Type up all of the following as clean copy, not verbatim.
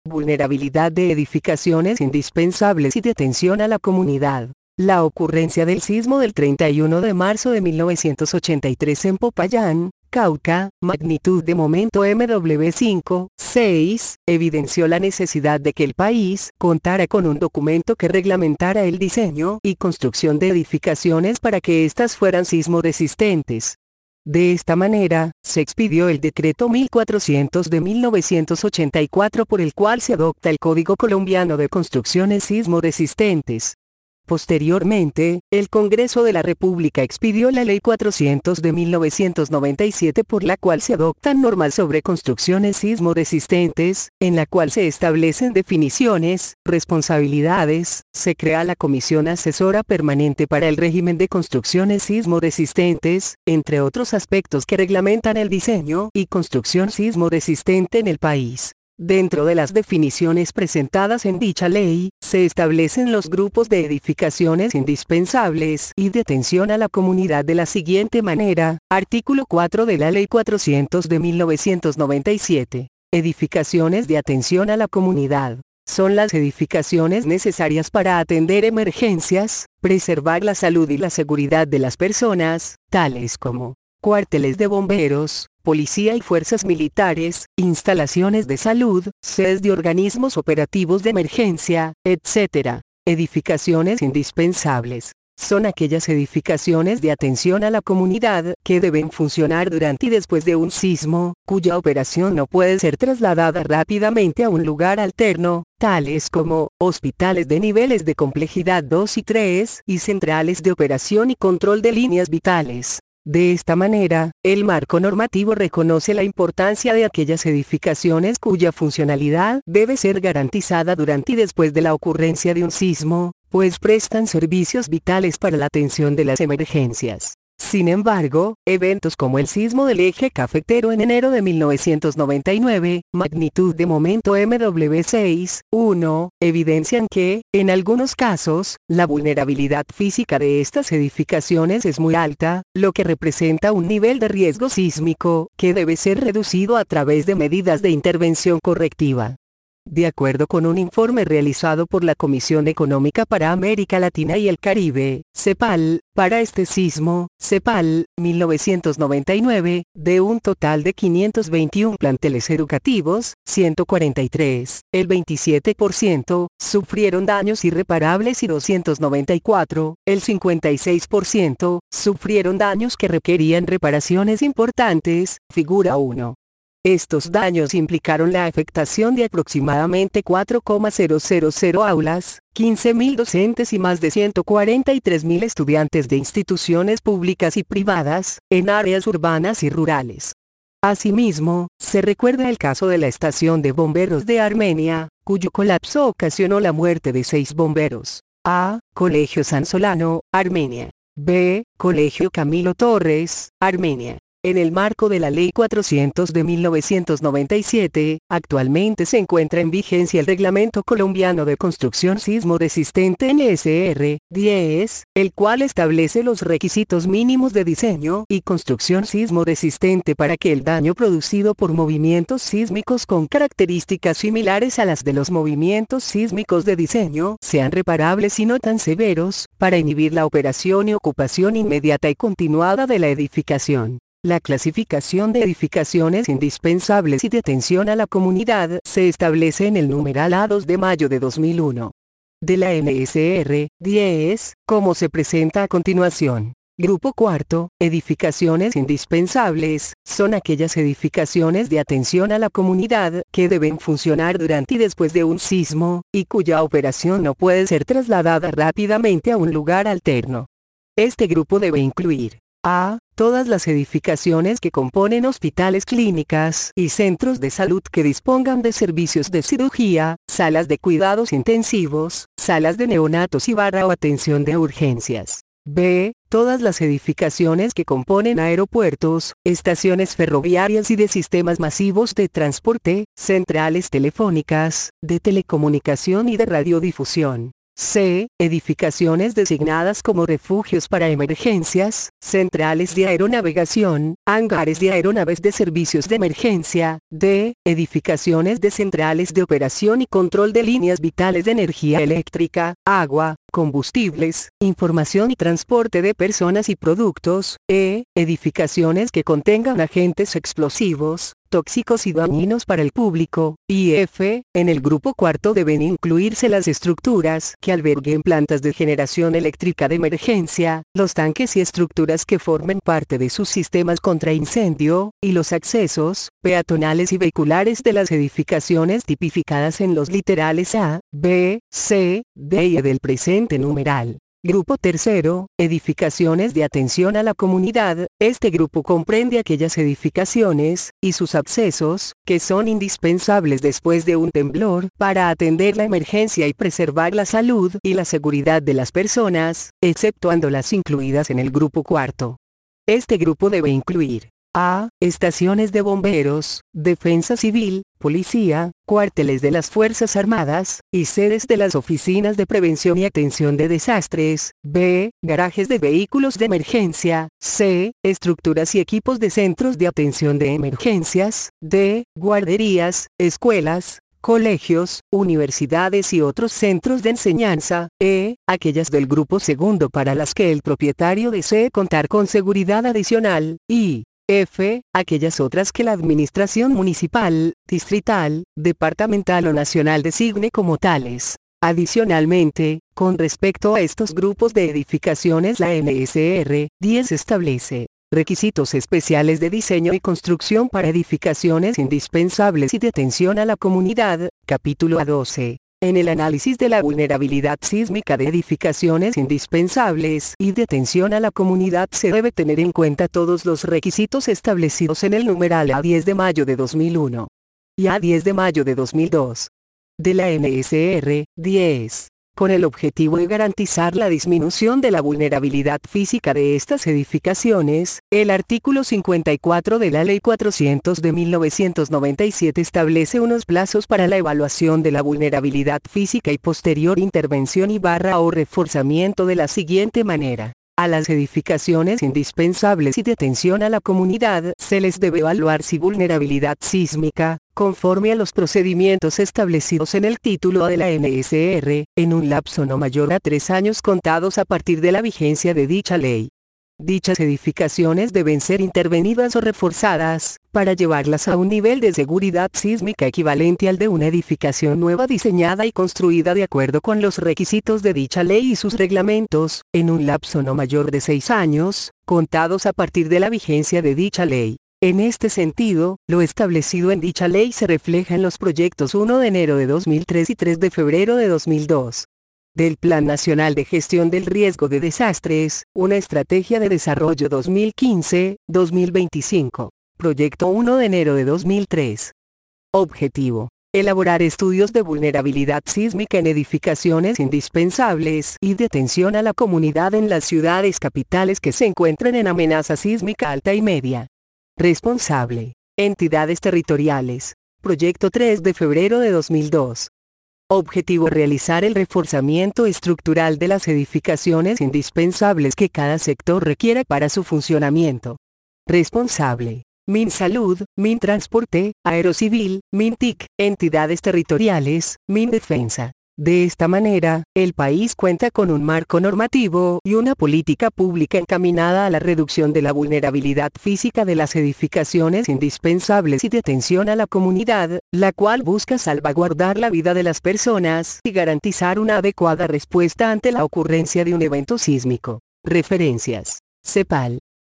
Vulnerabilidad de edificaciones indispensables y de atención a la comunidad. La ocurrencia del sismo del 31 de marzo de 1983 en Popayán, Cauca, magnitud de momento MW5,6, evidenció la necesidad de que el país contara con un documento que reglamentara el diseño y construcción de edificaciones para que éstas fueran sismo resistentes. De esta manera, se expidió el Decreto 1400 de 1984 por el cual se adopta el Código Colombiano de Construcciones Sismo Resistentes. Posteriormente, el Congreso de la República expidió la Ley 400 de 1997 por la cual se adoptan normas sobre construcciones sismo resistentes, en la cual se establecen definiciones, responsabilidades, se crea la Comisión Asesora Permanente para el Régimen de Construcciones Sismo Resistentes, entre otros aspectos que reglamentan el diseño y construcción sismo resistente en el país. Dentro de las definiciones presentadas en dicha ley, se establecen los grupos de edificaciones indispensables y de atención a la comunidad de la siguiente manera. Artículo 4 de la Ley 400 de 1997. Edificaciones de atención a la comunidad. Son las edificaciones necesarias para atender emergencias, preservar la salud y la seguridad de las personas, tales como cuarteles de bomberos, policía y fuerzas militares, instalaciones de salud, sedes de organismos operativos de emergencia, etc. Edificaciones indispensables. Son aquellas edificaciones de atención a la comunidad que deben funcionar durante y después de un sismo, cuya operación no puede ser trasladada rápidamente a un lugar alterno, tales como hospitales de niveles de complejidad 2 y 3 y centrales de operación y control de líneas vitales. De esta manera, el marco normativo reconoce la importancia de aquellas edificaciones cuya funcionalidad debe ser garantizada durante y después de la ocurrencia de un sismo, pues prestan servicios vitales para la atención de las emergencias. Sin embargo, eventos como el sismo del eje cafetero en enero de 1999, magnitud de momento MW6,1, evidencian que, en algunos casos, la vulnerabilidad física de estas edificaciones es muy alta, lo que representa un nivel de riesgo sísmico que debe ser reducido a través de medidas de intervención correctiva. De acuerdo con un informe realizado por la Comisión Económica para América Latina y el Caribe, CEPAL, para este sismo, CEPAL, 1999, de un total de 521 planteles educativos, 143, el 27%, sufrieron daños irreparables y 294, el 56%, sufrieron daños que requerían reparaciones importantes, figura 1. Estos daños implicaron la afectación de aproximadamente 4,000 aulas, 15.000 docentes y más de 143.000 estudiantes de instituciones públicas y privadas, en áreas urbanas y rurales. Asimismo, se recuerda el caso de la estación de bomberos de Armenia, cuyo colapso ocasionó la muerte de 6 bomberos. A. Colegio San Solano, Armenia. B. Colegio Camilo Torres, Armenia. En el marco de la Ley 400 de 1997, actualmente se encuentra en vigencia el Reglamento Colombiano de Construcción Sismo Resistente NSR 10, el cual establece los requisitos mínimos de diseño y construcción sismo resistente para que el daño producido por movimientos sísmicos con características similares a las de los movimientos sísmicos de diseño sean reparables y no tan severos, para inhibir la operación y ocupación inmediata y continuada de la edificación. La clasificación de edificaciones indispensables y de atención a la comunidad se establece en el numeral A2 de mayo de 2001. De la NSR 10, como se presenta a continuación. Grupo cuarto, edificaciones indispensables, son aquellas edificaciones de atención a la comunidad que deben funcionar durante y después de un sismo, y cuya operación no puede ser trasladada rápidamente a un lugar alterno. Este grupo debe incluir a. Todas las edificaciones que componen hospitales, clínicas y centros de salud que dispongan de servicios de cirugía, salas de cuidados intensivos, salas de neonatos y o atención de urgencias. B. Todas las edificaciones que componen aeropuertos, estaciones ferroviarias y de sistemas masivos de transporte, centrales telefónicas, de telecomunicación y de radiodifusión. C. Edificaciones designadas como refugios para emergencias, centrales de aeronavegación, hangares de aeronaves de servicios de emergencia. D. Edificaciones de centrales de operación y control de líneas vitales de energía eléctrica, agua, combustibles, información y transporte de personas y productos. E. Edificaciones que contengan agentes explosivos, tóxicos y dañinos para el público. Y F. En el grupo cuarto deben incluirse las estructuras que alberguen plantas de generación eléctrica de emergencia, los tanques y estructuras que formen parte de sus sistemas contra incendio, y los accesos peatonales y vehiculares de las edificaciones tipificadas en los literales A, B, C, D y E del presente numeral. Grupo tercero, edificaciones de atención a la comunidad. Este grupo comprende aquellas edificaciones, y sus accesos, que son indispensables después de un temblor, para atender la emergencia y preservar la salud y la seguridad de las personas, exceptuando las incluidas en el grupo cuarto. Este grupo debe incluir A. Estaciones de bomberos, defensa civil, policía, cuarteles de las Fuerzas Armadas, y sedes de las oficinas de prevención y atención de desastres. B. Garajes de vehículos de emergencia. C. Estructuras y equipos de centros de atención de emergencias. D. Guarderías, escuelas, colegios, universidades y otros centros de enseñanza. E. Aquellas del grupo segundo para las que el propietario desee contar con seguridad adicional. Y F. Aquellas otras que la administración municipal, distrital, departamental o nacional designe como tales. Adicionalmente, con respecto a estos grupos de edificaciones, la NSR 10 establece requisitos especiales de diseño y construcción para edificaciones indispensables y de atención a la comunidad. Capítulo A12. En el análisis de la vulnerabilidad sísmica de edificaciones indispensables y de atención a la comunidad se debe tener en cuenta todos los requisitos establecidos en el numeral A10 de mayo de 2001 y A10 de mayo de 2002 de la NSR 10, con el objetivo de garantizar la disminución de la vulnerabilidad física de estas edificaciones. El artículo 54 de la Ley 400 de 1997 establece unos plazos para la evaluación de la vulnerabilidad física y posterior intervención o reforzamiento de la siguiente manera. A las edificaciones indispensables y de atención a la comunidad se les debe evaluar su vulnerabilidad sísmica, conforme a los procedimientos establecidos en el título A de la NSR, en un lapso no mayor a 3 años contados a partir de la vigencia de dicha ley. Dichas edificaciones deben ser intervenidas o reforzadas, para llevarlas a un nivel de seguridad sísmica equivalente al de una edificación nueva diseñada y construida de acuerdo con los requisitos de dicha ley y sus reglamentos, en un lapso no mayor de 6 años, contados a partir de la vigencia de dicha ley. En este sentido, lo establecido en dicha ley se refleja en los proyectos 1 de enero de 2003 y 3 de febrero de 2002. Del Plan Nacional de Gestión del Riesgo de Desastres, una estrategia de desarrollo 2015-2025. Proyecto 1 de enero de 2003. Objetivo: elaborar estudios de vulnerabilidad sísmica en edificaciones indispensables y de atención a la comunidad en las ciudades capitales que se encuentren en amenaza sísmica alta y media. Responsable: entidades territoriales. Proyecto 3 de febrero de 2002. Objetivo: realizar el reforzamiento estructural de las edificaciones indispensables que cada sector requiera para su funcionamiento. Responsable: MinSalud, Mintransporte, Aerocivil, Mintic, entidades territoriales, Mindefensa. De esta manera, el país cuenta con un marco normativo y una política pública encaminada a la reducción de la vulnerabilidad física de las edificaciones indispensables y de atención a la comunidad, la cual busca salvaguardar la vida de las personas y garantizar una adecuada respuesta ante la ocurrencia de un evento sísmico. Referencias: CEPAL.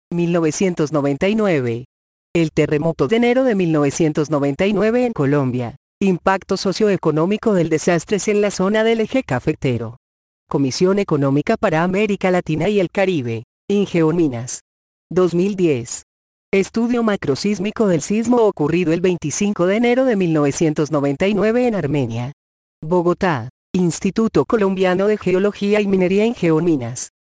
1999. El terremoto de enero de 1999 en Colombia. Impacto socioeconómico del desastre en la zona del eje cafetero. Comisión Económica para América Latina y el Caribe. Ingeominas. 2010. Estudio macrosísmico del sismo ocurrido el 25 de enero de 1999 en Armenia. Bogotá. Instituto Colombiano de Geología y Minería Ingeominas.